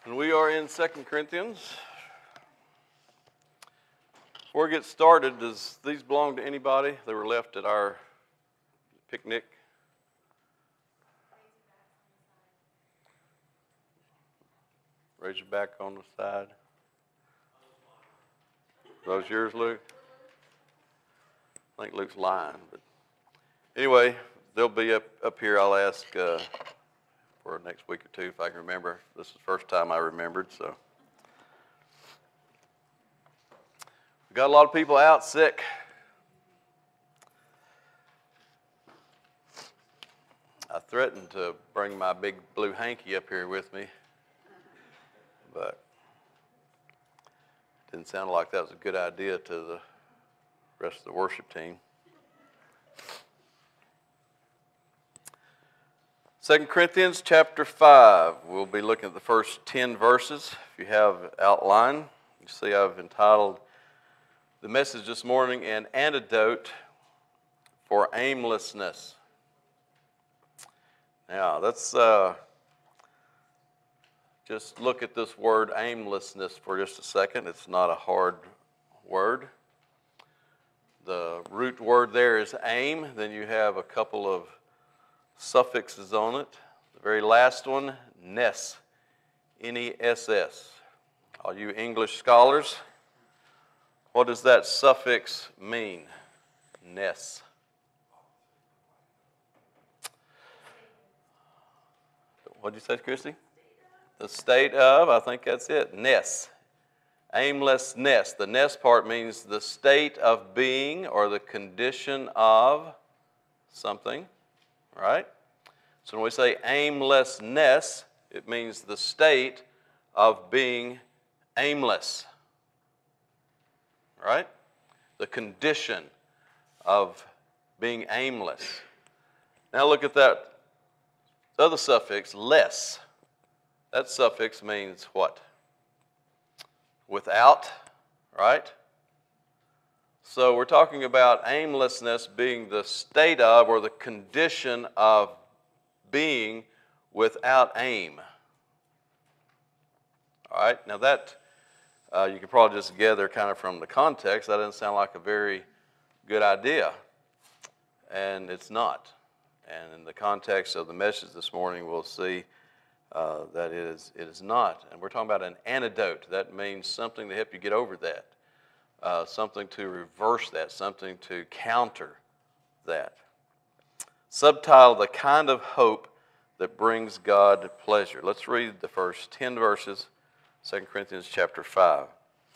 And we are in 2 Corinthians. Before we get started, does these belong to anybody? They were left at our picnic. Raise your back on the side. Those yours, Luke? I think Luke's lying. But anyway, they'll be up here. I'll ask for next week or two if I can remember. This is the first time I remembered, so. We got a lot of people out sick. I threatened to bring my big blue hanky up here with me, but it didn't sound like that was a good idea to the rest of the worship team. 2 Corinthians chapter 5. We'll be looking at the first 10 verses. If you have outline, you see I've entitled the message this morning, An Antidote for Aimlessness. Now, let's just look at this word aimlessness for just a second. It's not a hard word. The root word there is aim. Then you have a couple of suffixes on it. The very last one, ness, N-E-S-S. All you English scholars, what does that suffix mean? Ness. What did you say, Christy? The state of, I think that's it, ness. Aimlessness. The ness part means the state of being or the condition of something, right? So when we say aimlessness, it means the state of being aimless, right? The condition of being aimless. Now look at that other suffix, less. That suffix means what? Without, right? So we're talking about aimlessness being the state of or the condition of being without aim. All right, now that you can probably just gather kind of from the context, that doesn't sound like a very good idea, and it's not. And in the context of the message this morning, we'll see that it is not. And we're talking about an antidote. That means something to help you get over that, something to reverse that, something to counter that. Subtitle, The Kind of Hope That Brings God Pleasure. Let's read the first 10 verses, 2 Corinthians chapter 5.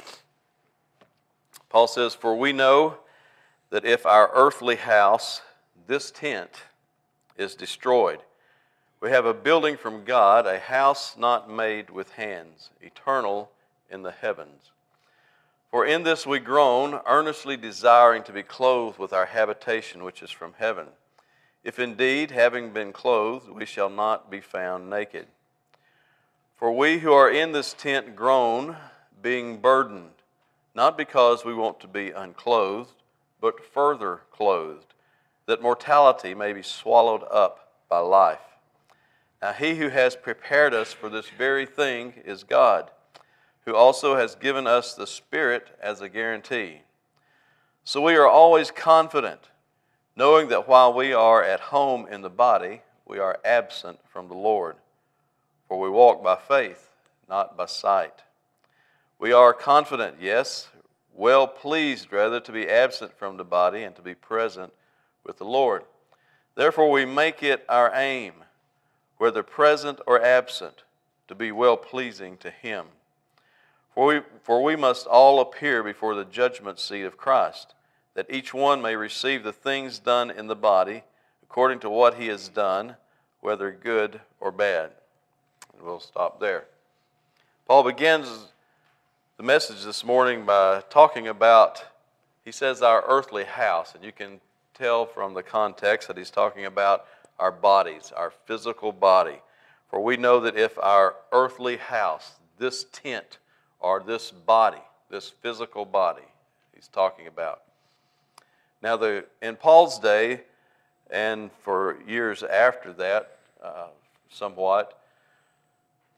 Paul says, "For we know that if our earthly house, this tent, is destroyed, we have a building from God, a house not made with hands, eternal in the heavens. For in this we groan, earnestly desiring to be clothed with our habitation which is from heaven. If indeed, having been clothed, we shall not be found naked. For we who are in this tent groan, being burdened, not because we want to be unclothed, but further clothed, that mortality may be swallowed up by life. Now he who has prepared us for this very thing is God, who also has given us the Spirit as a guarantee. So we are always confident, knowing that while we are at home in the body, we are absent from the Lord. For we walk by faith, not by sight. We are confident, yes, well pleased rather to be absent from the body and to be present with the Lord. Therefore we make it our aim, whether present or absent, to be well-pleasing to Him. For we must all appear before the judgment seat of Christ, that each one may receive the things done in the body according to what he has done, whether good or bad." And we'll stop there. Paul begins the message this morning by talking about, he says, our earthly house, and you can tell from the context that he's talking about our bodies, our physical body. For we know that if our earthly house, this tent, or this body, this physical body he's talking about. Now, in Paul's day, and for years after that, somewhat,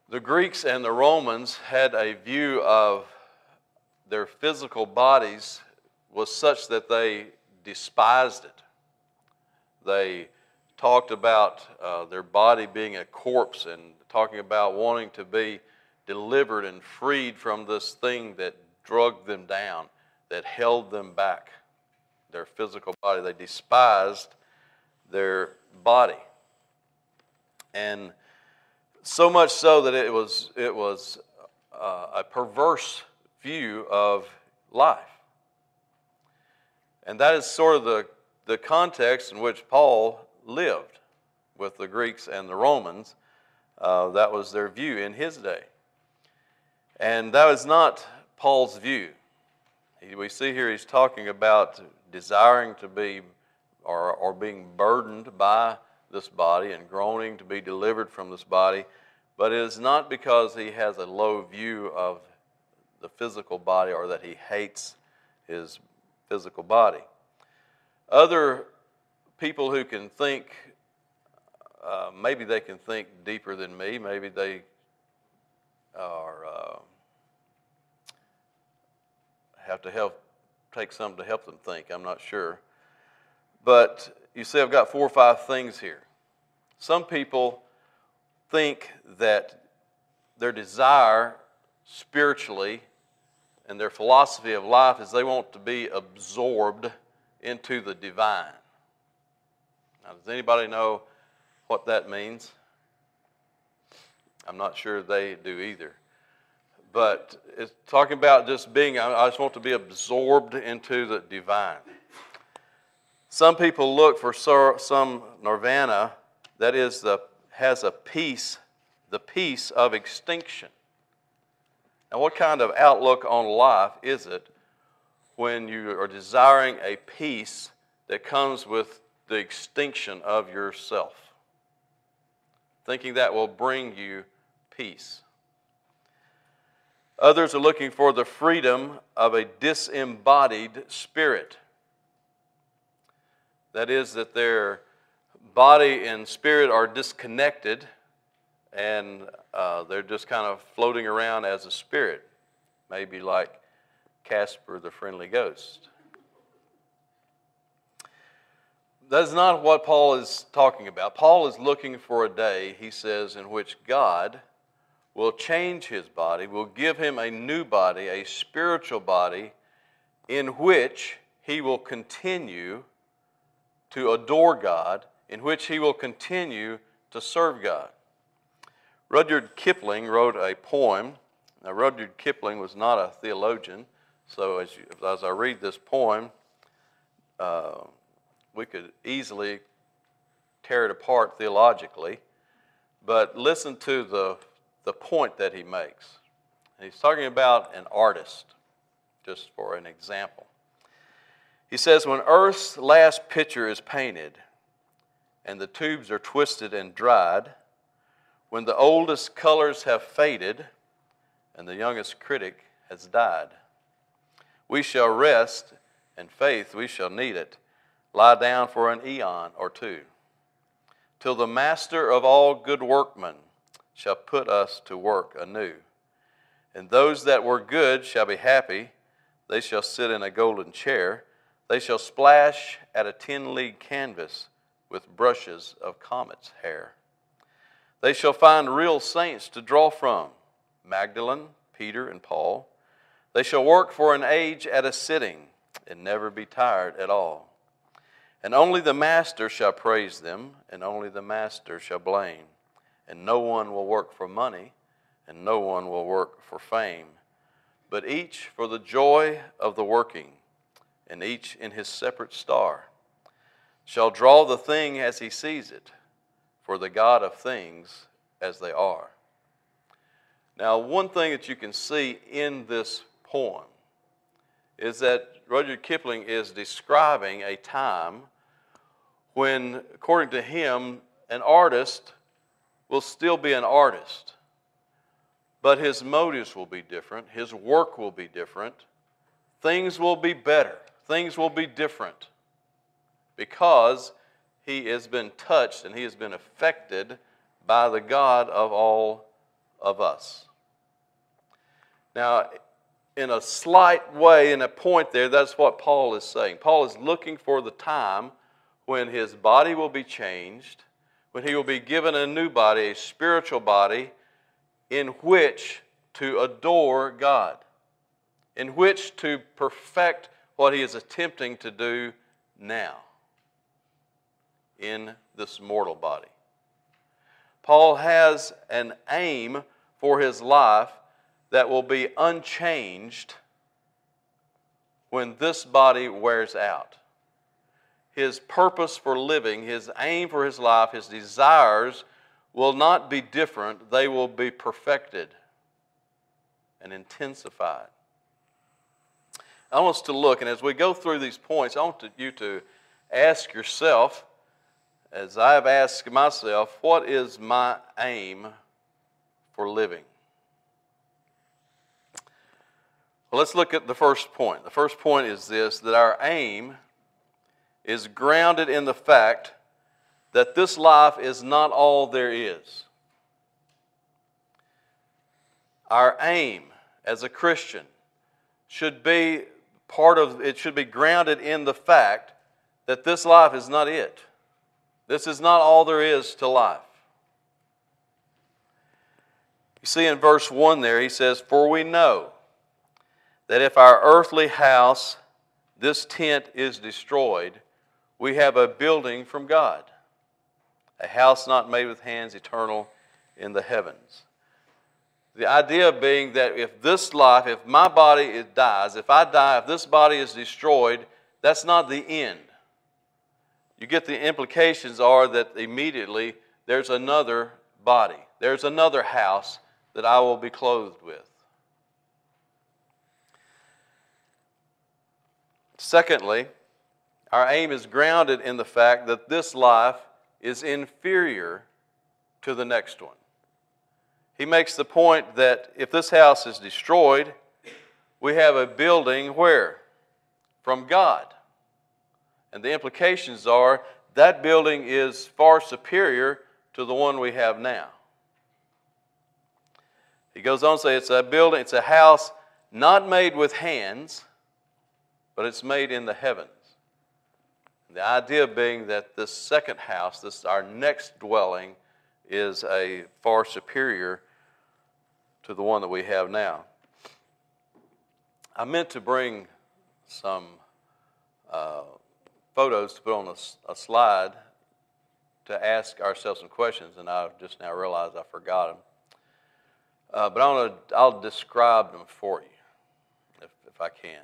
The Greeks and the Romans had a view of their physical bodies was such that they despised it. They talked about their body being a corpse and talking about wanting to be delivered and freed from this thing that drugged them down, that held them back, their physical body. They despised their body. And so much so that it was a perverse view of life. And that is sort of the context in which Paul lived with the Greeks and the Romans. That was their view in his day. And that was not Paul's view. We see here he's talking about desiring to be or being burdened by this body and groaning to be delivered from this body. But it is not because he has a low view of the physical body or that he hates his physical body. Other people who can think, maybe they can think deeper than me. Maybe they are have to take something to help them think. I'm not sure. But you see, I've got 4 or 5 things here. Some people think that their desire spiritually and their philosophy of life is they want to be absorbed into the divine. Now, does anybody know what that means? I'm not sure they do either. But it's talking about just being, I just want to be absorbed into the divine. Some people look for some nirvana that has a peace, the peace of extinction. Now, what kind of outlook on life is it when you are desiring a peace that comes with the extinction of yourself? Thinking that will bring you peace. Others are looking for the freedom of a disembodied spirit. That is, that their body and spirit are disconnected and they're just kind of floating around as a spirit, maybe like Casper the Friendly Ghost. That's not what Paul is talking about. Paul is looking for a day, he says, in which God will change his body, will give him a new body, a spiritual body, in which he will continue to adore God, in which he will continue to serve God. Rudyard Kipling wrote a poem. Now, Rudyard Kipling was not a theologian, so as I read this poem, we could easily tear it apart theologically, but listen to the point that he makes. And he's talking about an artist, just for an example. He says, when Earth's last picture is painted and the tubes are twisted and dried, when the oldest colors have faded and the youngest critic has died, we shall rest, and faith we shall need it, lie down for an eon or two, till the master of all good workmen shall put us to work anew. And those that were good shall be happy, they shall sit in a golden chair, they shall splash at a 10-league canvas with brushes of comet's hair. They shall find real saints to draw from, Magdalene, Peter, and Paul. They shall work for an age at a sitting and never be tired at all. And only the Master shall praise them, and only the Master shall blame. And no one will work for money, and no one will work for fame, but each for the joy of the working, and each in his separate star shall draw the thing as he sees it, for the God of things as they are. Now, one thing that you can see in this poem is that Rudyard Kipling is describing a time when, according to him, an artist will still be an artist, but his motives will be different, his work will be different, things will be better, things will be different, because he has been touched and he has been affected by the God of all of us. Now, in a slight way, in a point there, that's what Paul is saying. Paul is looking for the time when his body will be changed, when he will be given a new body, a spiritual body, in which to adore God, in which to perfect what he is attempting to do now in this mortal body. Paul has an aim for his life that will be unchanged when this body wears out. His purpose for living, his aim for his life, his desires will not be different. They will be perfected and intensified. I want us to look, and as we go through these points, I want you to ask yourself, as I have asked myself, what is my aim for living? Well, let's look at the first point. The first point is this, that our aim is grounded in the fact that this life is not all there is. Our aim as a Christian should be should be grounded in the fact that this life is not it. This is not all there is to life. You see in verse 1 there, he says, "For we know that if our earthly house, this tent, is destroyed, we have a building from God, a house not made with hands, eternal in the heavens." The idea being that if this life, if my body dies, if I die, if this body is destroyed, that's not the end. You get the implications are that immediately there's another body. There's another house that I will be clothed with. Secondly, our aim is grounded in the fact that this life is inferior to the next one. He makes the point that if this house is destroyed, we have a building where? From God. And the implications are that building is far superior to the one we have now. He goes on to say it's a building, it's a house not made with hands, but it's made in the heavens. The idea being that this second house, our next dwelling, is a far superior to the one that we have now. I meant to bring some photos to put on a slide to ask ourselves some questions, and I just now realized I forgot them. But I'll describe them for you, if I can.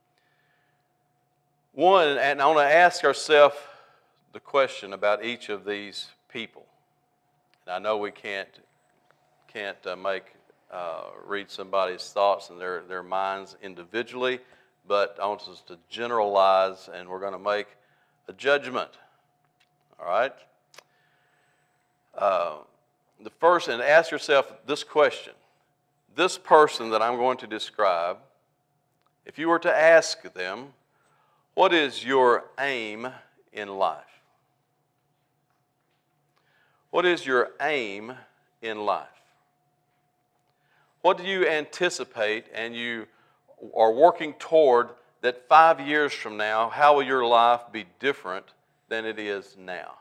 One, and I want to ask ourselves the question about each of these people. And I know we can't read somebody's thoughts and their minds individually, but I want us to generalize, and we're going to make a judgment. All right? The first, and ask yourself this question. This person that I'm going to describe, if you were to ask them, what is your aim in life? What is your aim in life? What do you anticipate and you are working toward that 5 years from now, how will your life be different than it is now?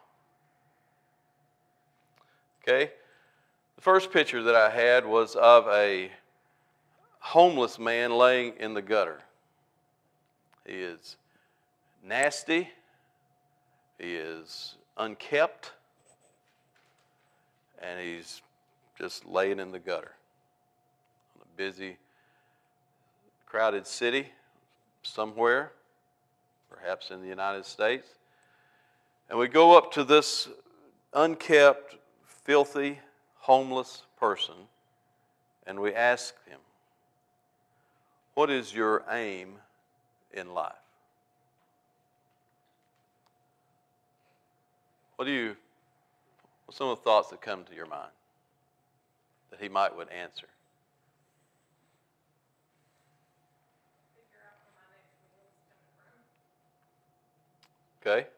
Okay? The first picture that I had was of a homeless man laying in the gutter. He is nasty. He is unkept. And he's just laying in the gutter. In a busy, crowded city somewhere, perhaps in the United States. And we go up to this unkept, filthy, homeless person, and we ask him, what is your aim in life? What's some of the thoughts that come to your mind that he would answer? Figure out where my next meal is coming from. Okay.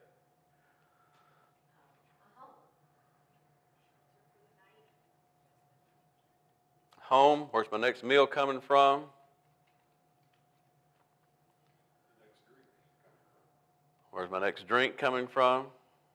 A home. Shelter for the night. home? Where's my next meal coming from? Where's my next drink coming from?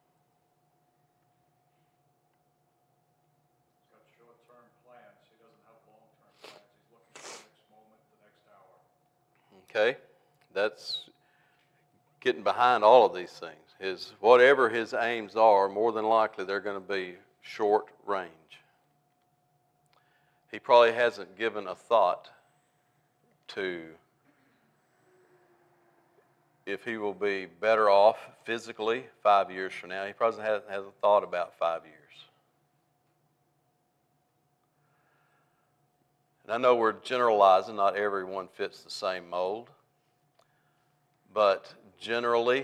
He's got short-term plans. He doesn't have long-term plans. He's looking for the next moment, the next hour. Okay, that's getting behind all of these things. Whatever his aims are, more than likely they're going to be short range. He probably hasn't given a thought to if he will be better off physically 5 years from now. He probably hasn't thought about 5 years. And I know we're generalizing, not everyone fits the same mold, but generally,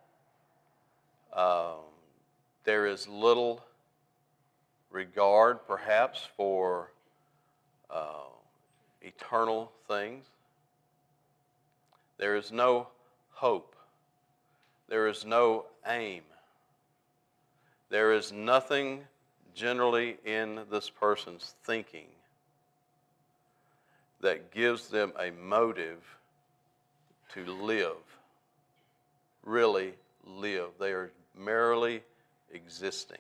there is little regard, perhaps, for eternal things. There is no hope. There is no aim. There is nothing generally in this person's thinking that gives them a motive to live, really live. They are merely existing.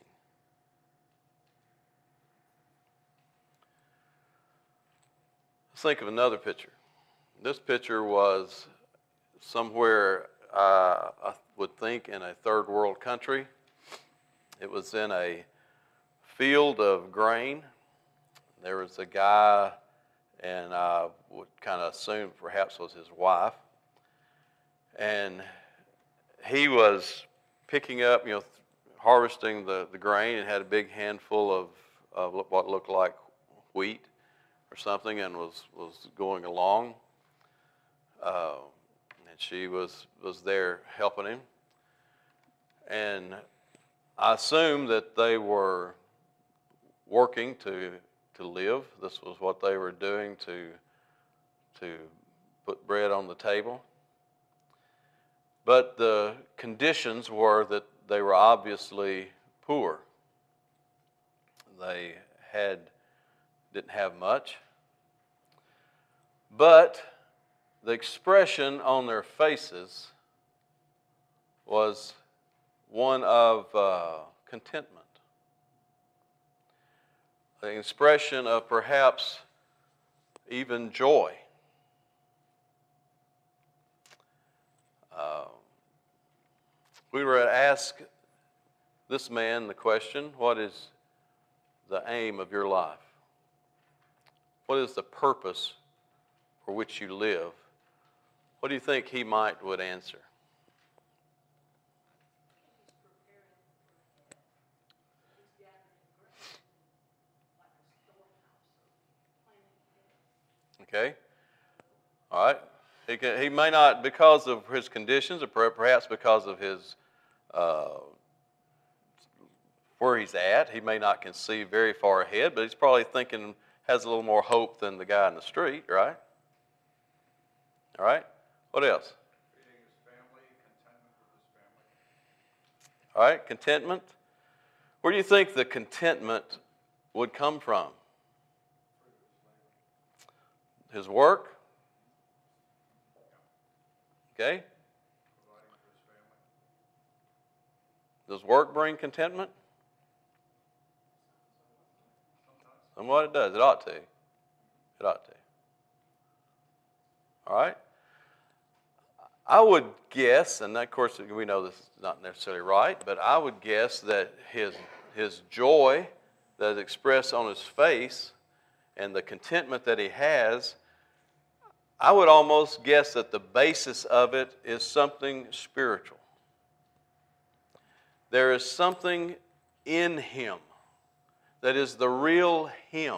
Let's think of another picture. This picture was somewhere, I would think, in a third world country. It was in a field of grain. There was a guy, and I would kind of assume perhaps was his wife. And he was picking up, harvesting the grain, and had a big handful of what looked like wheat or something, and was going along. And she was there helping him. And I assume that they were working to live. This was what they were doing to put bread on the table. But the conditions were that they were obviously poor. They didn't have much. But the expression on their faces was one of contentment. The expression of perhaps even joy. We were to ask this man the question, what is the aim of your life? What is the purpose for which you live? What do you think he would answer? Okay. All right. He may not, because of his conditions, or perhaps because of his where he's at, he may not conceive very far ahead, but he's probably thinking, has a little more hope than the guy in the street, right? All right. What else? Feeding his family, contentment with his family. All right, contentment. Where do you think the contentment would come from? His work? Okay. Providing for his family. Does work bring contentment? Somewhat it does. It ought to. It ought to. All right. I would guess, and of course we know this is not necessarily right, but I would guess that his joy that is expressed on his face and the contentment that he has, I would almost guess that the basis of it is something spiritual. There is something in him that is the real him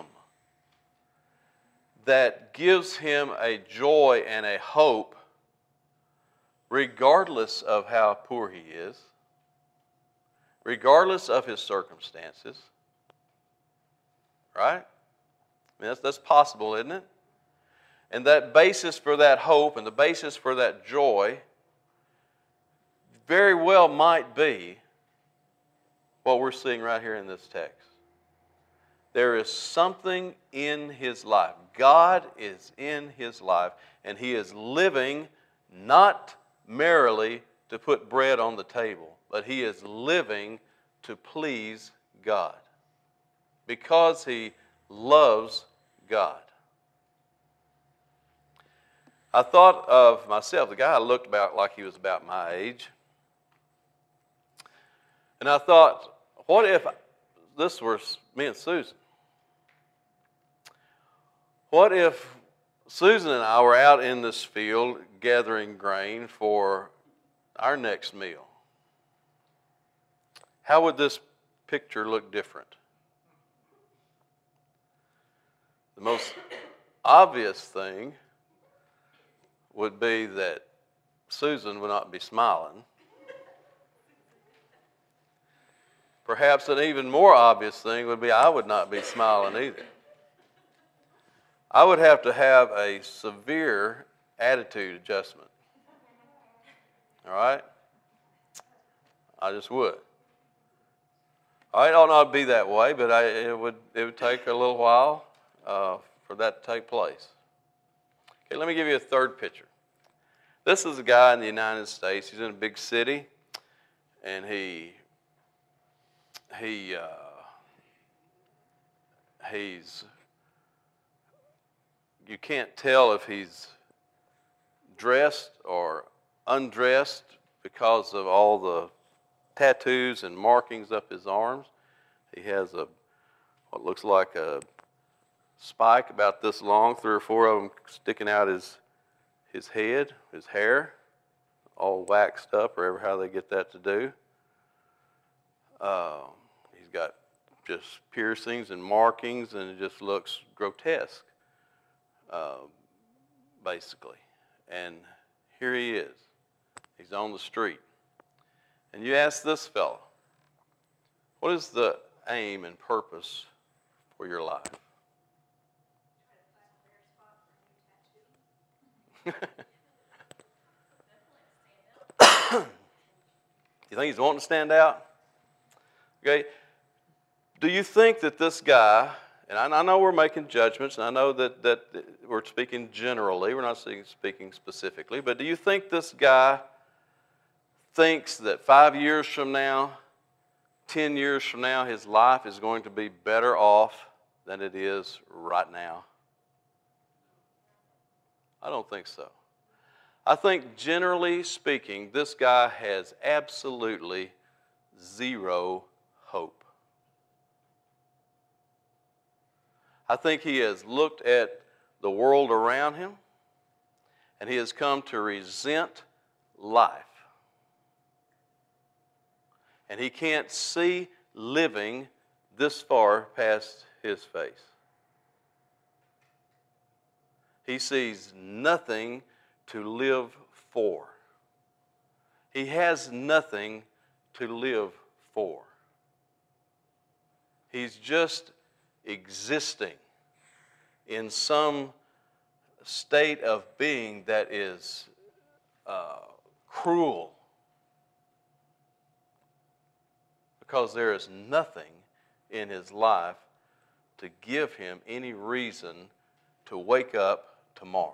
that gives him a joy and a hope regardless of how poor he is, regardless of his circumstances. Right? I mean, that's possible, isn't it? And that basis for that hope and the basis for that joy very well might be what we're seeing right here in this text. there is something in his life. God is in his life, and he is living not merely to put bread on the table, but he is living to please God because he loves God. I thought of myself, the guy looked about like he was about my age. And I thought, what if this were me and Susan? What if Susan and I were out in this field gathering grain for our next meal? How would this picture look different? The most obvious thing would be that Susan would not be smiling. Perhaps an even more obvious thing would be I would not be smiling either. I would have to have a severe attitude adjustment. All right? I just would. It ought not be that way, but it would take a little while for that to take place. Okay, let me give you a third picture. This is a guy in the United States. He's in a big city, and he's you can't tell if he's dressed or undressed because of all the tattoos and markings up his arms. He has what looks like a spike about this long, 3 or 4 of them sticking out his head, his hair, all waxed up, or how they get that to do. He's got just piercings and markings, and it just looks grotesque, basically. And here he is. He's on the street. And you ask this fellow, what is the aim and purpose for your life? You think he's wanting to stand out? Okay. Do you think that this guy, and I know we're making judgments, and I know that we're speaking generally, we're not speaking specifically, but do you think this guy thinks that 5 years from now, 10 years from now, his life is going to be better off than it is right now? I don't think so. I think, generally speaking, this guy has absolutely zero hope. I think he has looked at the world around him, and he has come to resent life. And he can't see living this far past his face. He sees nothing to live for. He has nothing to live for. He's just existing in some state of being that is cruel, because there is nothing in his life to give him any reason to wake up tomorrow.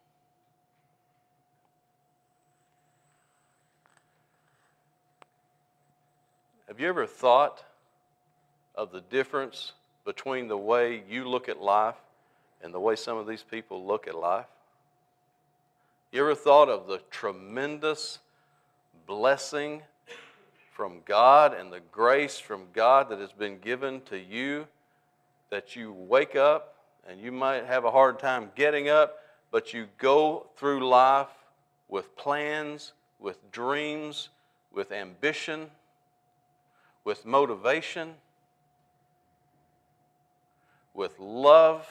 Have you ever thought of the difference between the way you look at life and the way some of these people look at life? You ever thought of the tremendous blessing from God and the grace from God that has been given to you, that you wake up and you might have a hard time getting up, but you go through life with plans, with dreams, with ambition, with motivation, with love?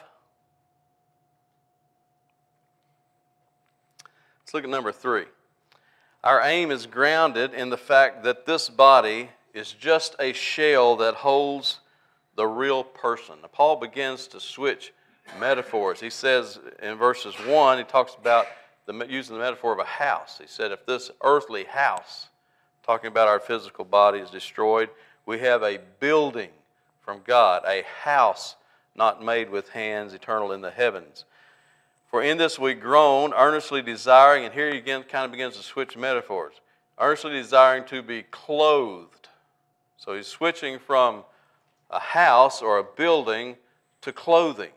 Let's look at number 3. Our aim is grounded in the fact that this body is just a shell that holds the real person. Now, Paul begins to switch metaphors. He says in verses 1, he talks about using the metaphor of a house. He said, if this earthly house, talking about our physical body, is destroyed, we have a building from God, a house not made with hands, eternal in the heavens. For in this we groan, earnestly desiring, and here he again kind of begins to switch metaphors, earnestly desiring to be clothed. So he's switching from a house or a building to clothing.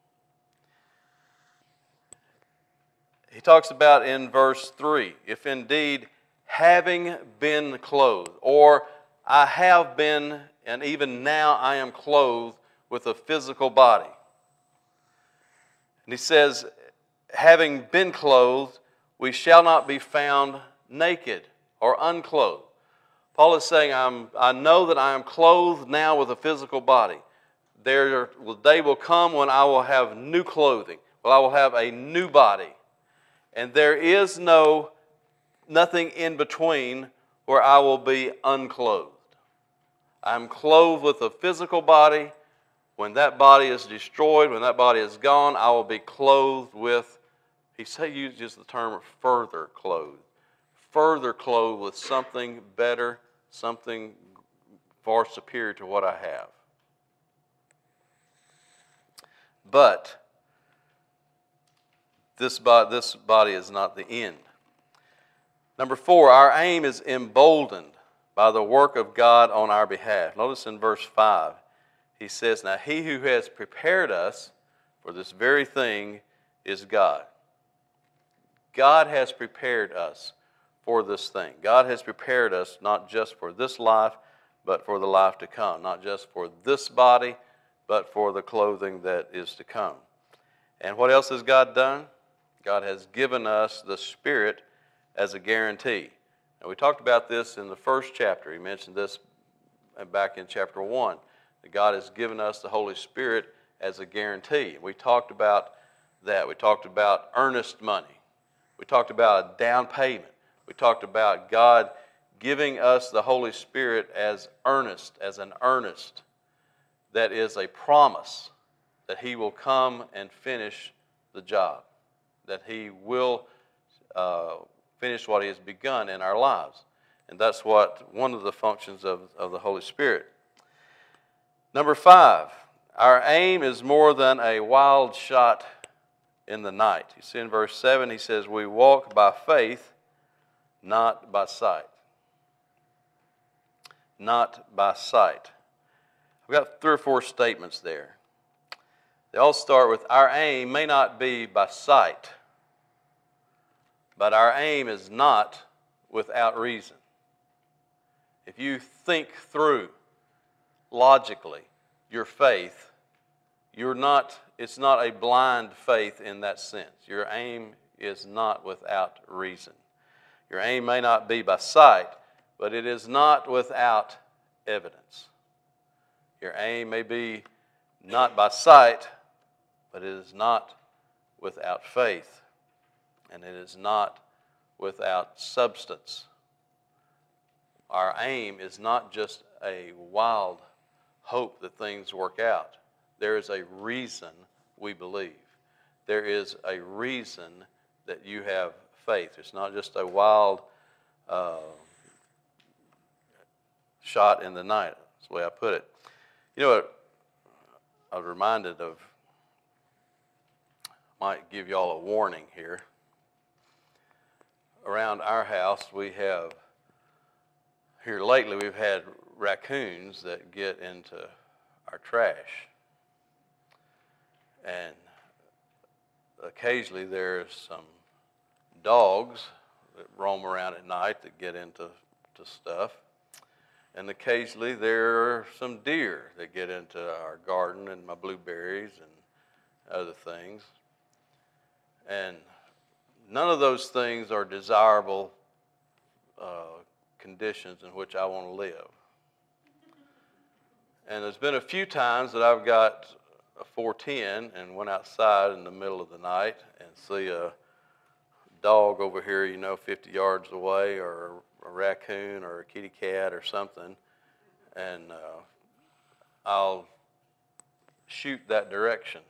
He talks about in verse 3, if indeed having been clothed, or I have been, and even now I am clothed with a physical body. And he says, having been clothed, we shall not be found naked or unclothed. Paul is saying, I know that I am clothed now with a physical body. The day will come when I will have new clothing. Well, I will have a new body. And there is nothing in between where I will be unclothed. I'm clothed with a physical body. When that body is destroyed, when that body is gone, I will be clothed with, he uses the term further clothed. Further clothed with something better, something far superior to what I have. But this body is not the end. Number 4, our aim is emboldened by the work of God on our behalf. Notice in verse 5, he says, now he who has prepared us for this very thing is God. God has prepared us for this thing. God has prepared us not just for this life, but for the life to come. Not just for this body, but for the clothing that is to come. And what else has God done? God has given us the Spirit as a guarantee. And we talked about this in the first chapter. He mentioned this back in chapter 1. That God has given us the Holy Spirit as a guarantee. We talked about that. We talked about earnest money. We talked about a down payment. We talked about God giving us the Holy Spirit as an earnest. That is a promise that He will come and finish the job. That He will finish what He has begun in our lives. And that's one of the functions of the Holy Spirit. Number 5, our aim is more than a wild shot in the night. You see in verse 7, he says, we walk by faith, not by sight. Not by sight. I've got 3 or 4 statements there. They all start with, our aim may not be by sight, but our aim is not without reason. If you think through logically your faith, it's not a blind faith in that sense. Your aim is not without reason. Your aim may not be by sight, but it is not without evidence. Your aim may be not by sight, but it is not without faith, and it is not without substance. Our aim is not just a wild hope that things work out. There is a reason we believe. There is a reason that you have faith. It's not just a wild shot in the night. That's the way I put it. You know what I was reminded of, might give y'all a warning here. Around our house, here lately we've had raccoons that get into our trash. And occasionally there's some dogs that roam around at night that get into stuff. And occasionally there are some deer that get into our garden and my blueberries and other things. And none of those things are desirable conditions in which I want to live. And there's been a few times that I've got a 410 and went outside in the middle of the night and see a dog over here, 50 yards away, or a raccoon or a kitty cat or something, and I'll shoot that direction.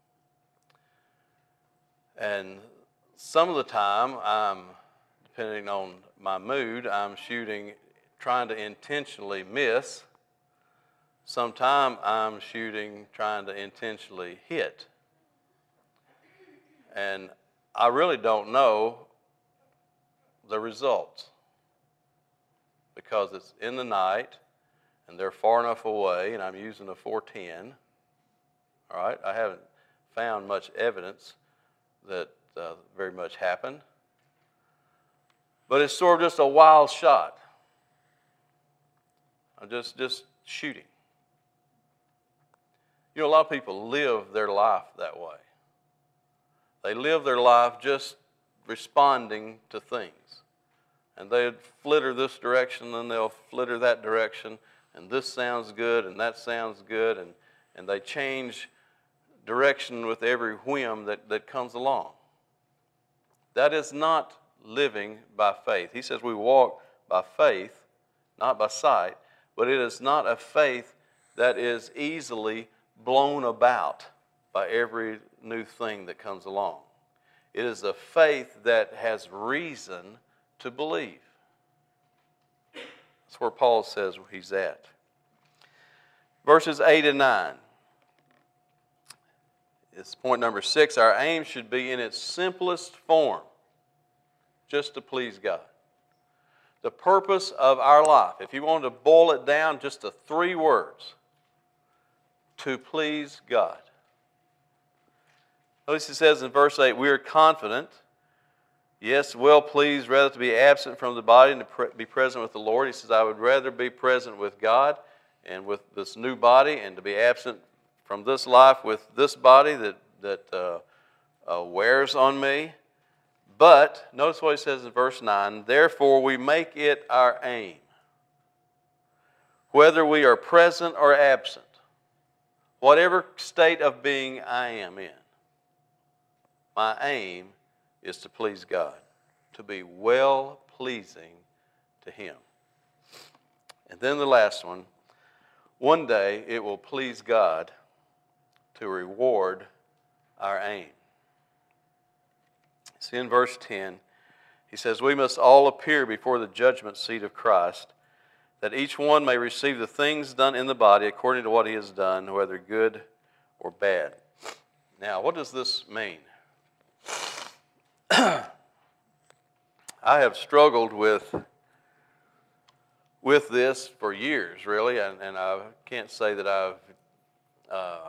And some of the time, depending on my mood, I'm trying to intentionally miss, Sometime I'm shooting trying to intentionally hit. And I really don't know the results because it's in the night and they're far enough away and I'm using a 410. All right, I haven't found much evidence that very much happened. But it's sort of just a wild shot. I'm just shooting. You know, a lot of people live their life that way. They live their life just responding to things. And they'd flitter this direction, then they'll flitter that direction, and this sounds good, and that sounds good, and they change direction with every whim that comes along. That is not living by faith. He says we walk by faith, not by sight, but it is not a faith that is easily blown about by every new thing that comes along. It is a faith that has reason to believe. That's where Paul says he's at. Verses 8 and 9. It's point number 6. Our aim should be in its simplest form, just to please God. The purpose of our life, if you want to boil it down just to 3 words, to please God. Notice it says in verse 8, we are confident, yes, well pleased rather to be absent from the body and to be present with the Lord. He says, I would rather be present with God and with this new body and to be absent from this life with this body that wears on me. But, notice what he says in verse 9, therefore we make it our aim, whether we are present or absent, whatever state of being I am in, my aim is to please God, to be well-pleasing to Him. And then the last one day it will please God to reward our aim. See in verse 10, he says, we must all appear before the judgment seat of Christ, that each one may receive the things done in the body according to what he has done, whether good or bad. Now, what does this mean? I have struggled with this for years, really, and I can't say that I've,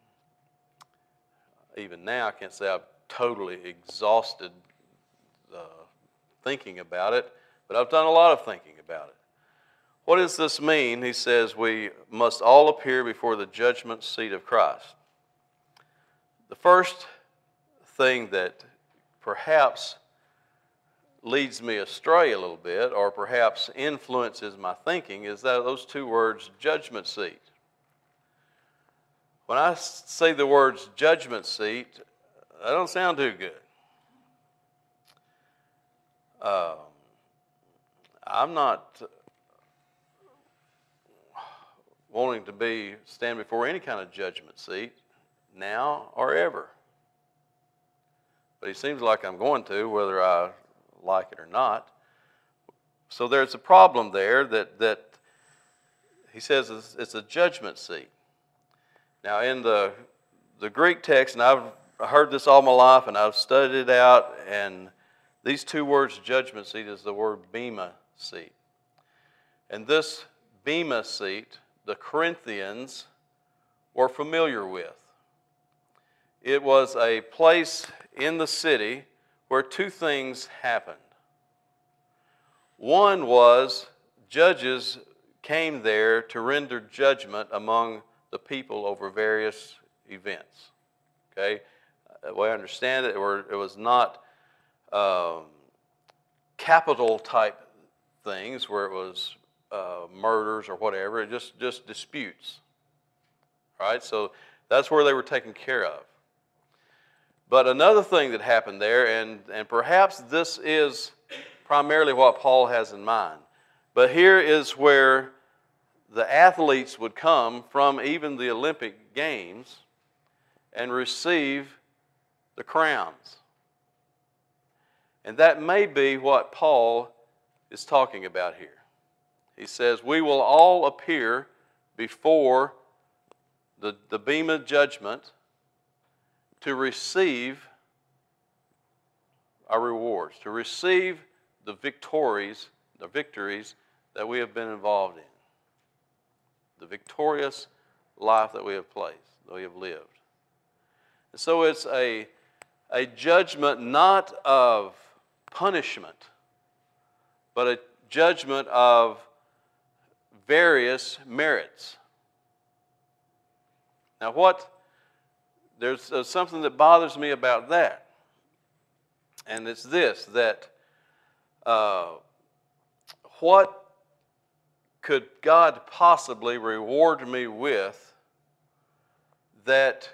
even now, I can't say I've totally exhausted thinking about it, but I've done a lot of thinking about it. What does this mean? He says we must all appear before the judgment seat of Christ. The first thing that perhaps leads me astray a little bit or perhaps influences my thinking is that those 2 words, judgment seat. When I say the words judgment seat, that don't sound too good. I'm not wanting to stand before any kind of judgment seat now or ever. But it seems like I'm going to, whether I like it or not. So there's a problem there that he says it's a judgment seat. Now in the Greek text, and I've heard this all my life and I've studied it out, and these 2 words, judgment seat, is the word bema seat. And this bema seat, the Corinthians were familiar with. It was a place in the city where 2 things happened. One was judges came there to render judgment among the people over various events. Okay? The way I understand it, it was not capital type things where it was murders or whatever. It just disputes. All right? So that's where they were taken care of. But another thing that happened there, and perhaps this is primarily what Paul has in mind, but here is where the athletes would come from even the Olympic Games and receive the crowns. And that may be what Paul is talking about here. He says, we will all appear before the Bema judgment to receive our rewards, to receive the victories that we have been involved in, the victorious life that we have lived. And so it's a judgment not of punishment, but a judgment of various merits. Now there's something that bothers me about that, and it's this, that what could God possibly reward me with that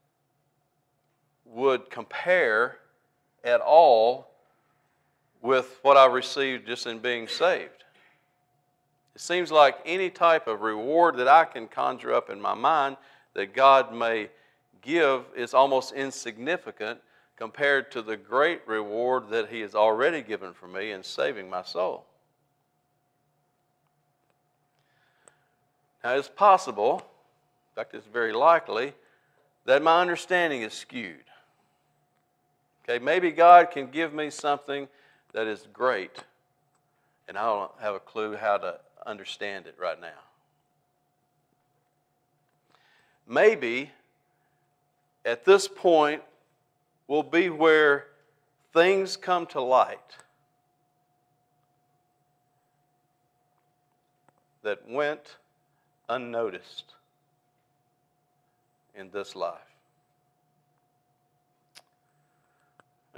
would compare at all with what I received just in being saved? It seems like any type of reward that I can conjure up in my mind that God may give is almost insignificant compared to the great reward that He has already given for me in saving my soul. Now, it's possible, in fact, it's very likely, that my understanding is skewed. Okay, maybe God can give me something that is great, and I don't have a clue how to understand it right now. Maybe at this point will be where things come to light that went unnoticed in this life. I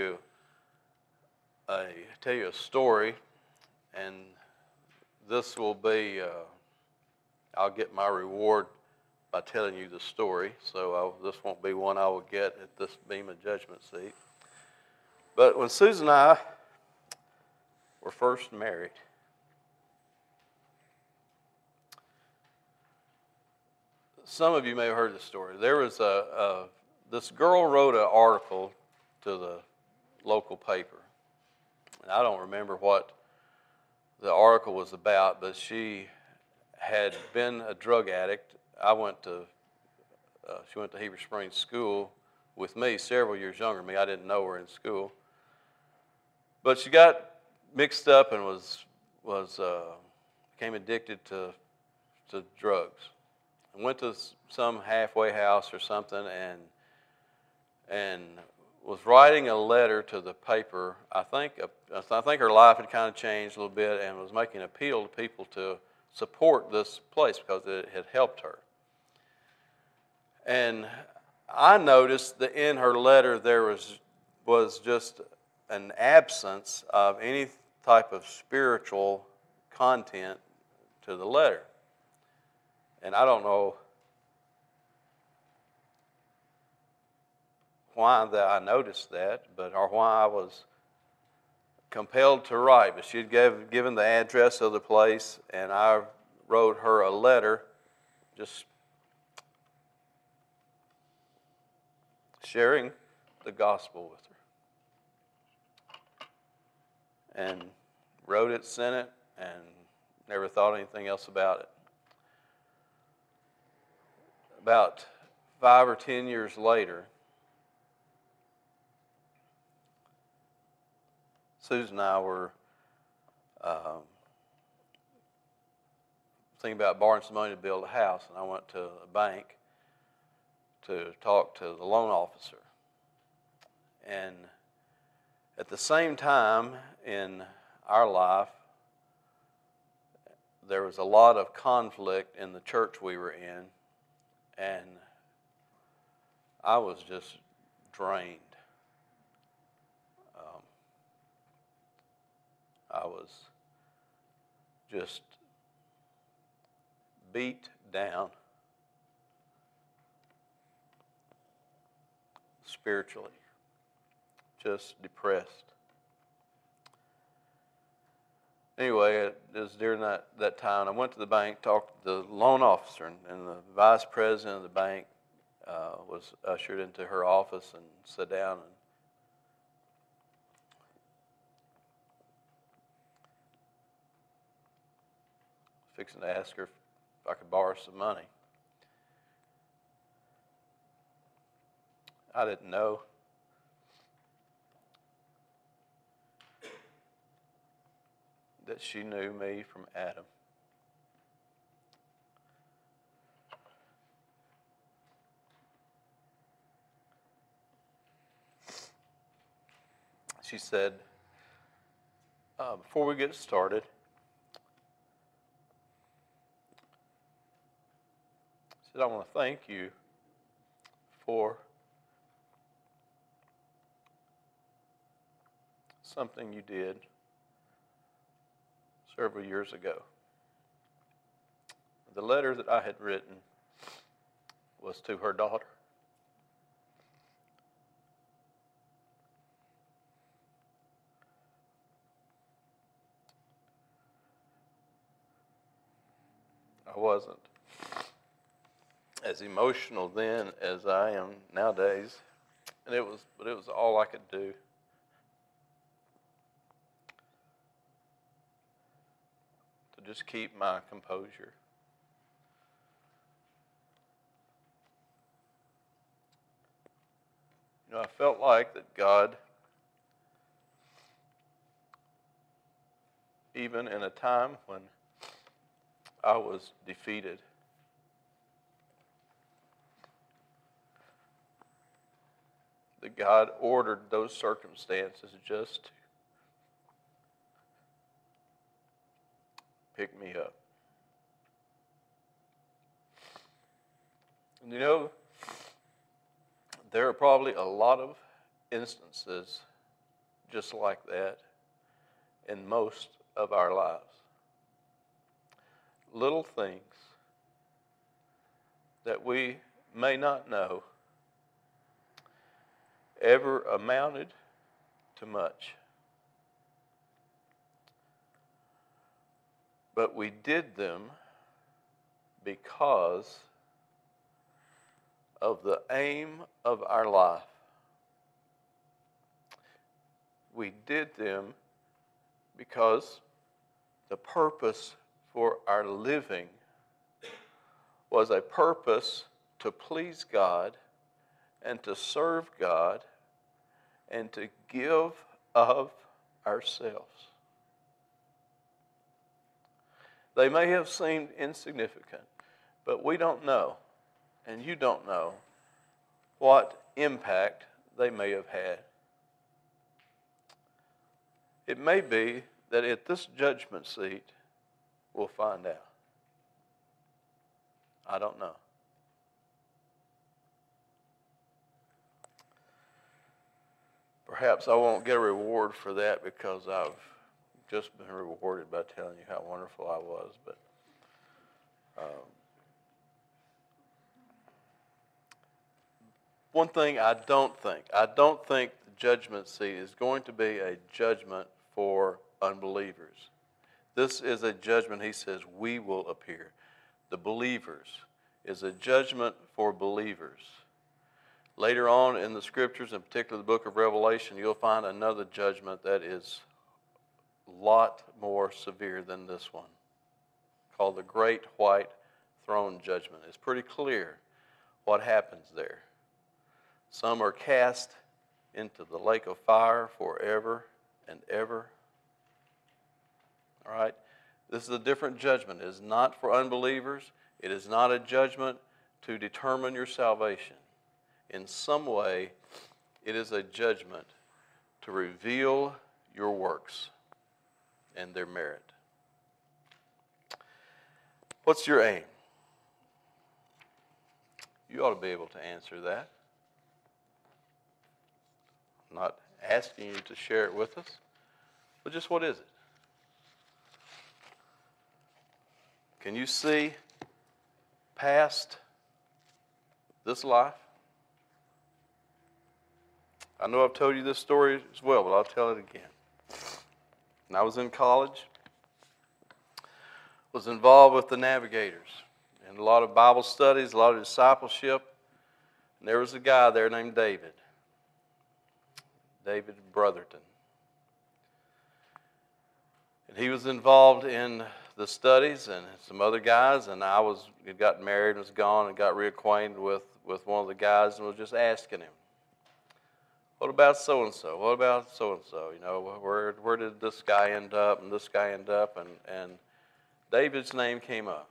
tell you a story, and this will be, I'll get my reward by telling you the story, so this won't be one I will get at this Bema judgment seat. But when Susan and I were first married, some of you may have heard this story. There was this girl wrote an article to the local paper. And I don't remember what the article was about, but she had been a drug addict. She went to Heber Springs School with me, several years younger than me. I didn't know her in school. But she got mixed up and became addicted to drugs. I went to some halfway house or something and was writing a letter to the paper. I think her life had kind of changed a little bit and was making an appeal to people to support this place because it had helped her. And I noticed that in her letter there was just an absence of any type of spiritual content to the letter. And I don't know why that I noticed that, or why I was compelled to write. But she had given the address of the place, and I wrote her a letter just sharing the gospel with her. And wrote it, sent it, and never thought anything else about it. About 5 or 10 years later, Susan and I were thinking about borrowing some money to build a house, and I went to a bank to talk to the loan officer. And at the same time in our life, there was a lot of conflict in the church we were in, and I was just drained. I was just beat down spiritually, just depressed. Anyway, it was during that time, I went to the bank, talked to the loan officer, and the vice president of the bank was ushered into her office and sat down and fixing to ask her if I could borrow some money. I didn't know that she knew me from Adam. She said, before we get started, she said, I want to thank you for something you did several years ago. The letter that I had written was to her daughter. I wasn't as emotional then as I am nowadays, but it was all I could do. To just keep my composure. You know, I felt like that God, even in a time when I was defeated, that God ordered those circumstances just to pick me up. And you know, there are probably a lot of instances just like that in most of our lives. Little things that we may not know ever amounted to much. But we did them because of the aim of our life. We did them because the purpose for our living was a purpose to please God and to serve God and to give of ourselves. They may have seemed insignificant, but we don't know, and you don't know, what impact they may have had. It may be that at this judgment seat, we'll find out. I don't know. Perhaps I won't get a reward for that because I've just been rewarded by telling you how wonderful I was. But one thing I don't think the judgment seat is going to be a judgment for unbelievers. This is a judgment, he says, we will appear. The believers is a judgment for believers. Later on in the scriptures, in particular the book of Revelation, you'll find another judgment that is a lot more severe than this one, called the Great White Throne Judgment. It's pretty clear what happens there. Some are cast into the lake of fire forever and ever. All right? This is a different judgment. It is not for unbelievers. It is not a judgment to determine your salvation. In some way, it is a judgment to reveal your works and their merit. What's your aim? You ought to be able to answer that. I'm not asking you to share it with us, but just what is it? Can you see past this life? I know I've told you this story as well, but I'll tell it again. When I was in college, was involved with the Navigators and a lot of Bible studies, a lot of discipleship. And there was a guy there named David Brotherton. And he was involved in the studies and some other guys, and had gotten married and was gone, and got reacquainted with one of the guys and was just asking him, what about so-and-so? What about so-and-so? You know, where did this guy end up and this guy end up? And David's name came up.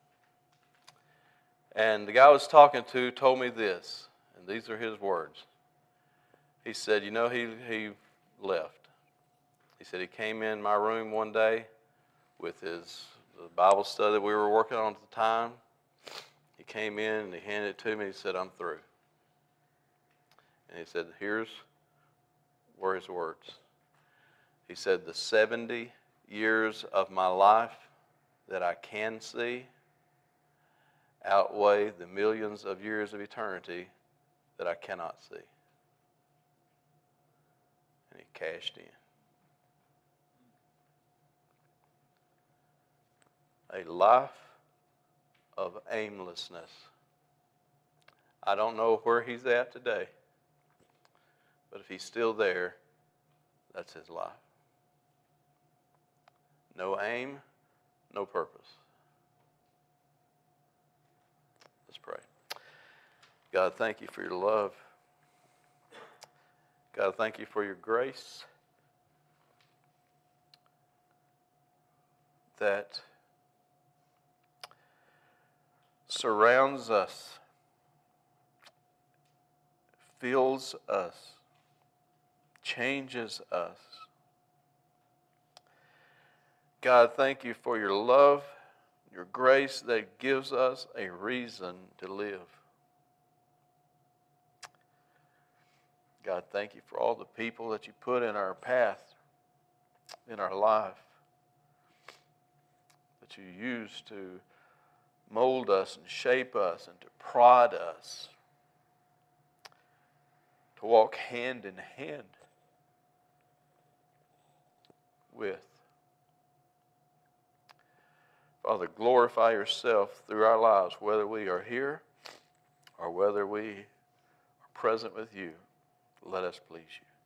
And the guy I was talking to told me this, and these are his words. He said, you know, he left. He said he came in my room one day with the Bible study that we were working on at the time. He came in and he handed it to me. He said, I'm through. And he said, here's were his words. He said, the 70 years of my life that I can see outweigh the millions of years of eternity that I cannot see. And he cashed in. A life of aimlessness. I don't know where he's at today, but if he's still there, that's his life. No aim, no purpose. Let's pray. God, thank you for your love. God, thank you for your grace that surrounds us, fills us, changes us. God, thank you for your love, your grace that gives us a reason to live. God, thank you for all the people that you put in our path, in our life, that you use to mold us and shape us and to prod us, to walk hand in hand with. Father, glorify yourself through our lives, whether we are here or whether we are present with you. Let us please you.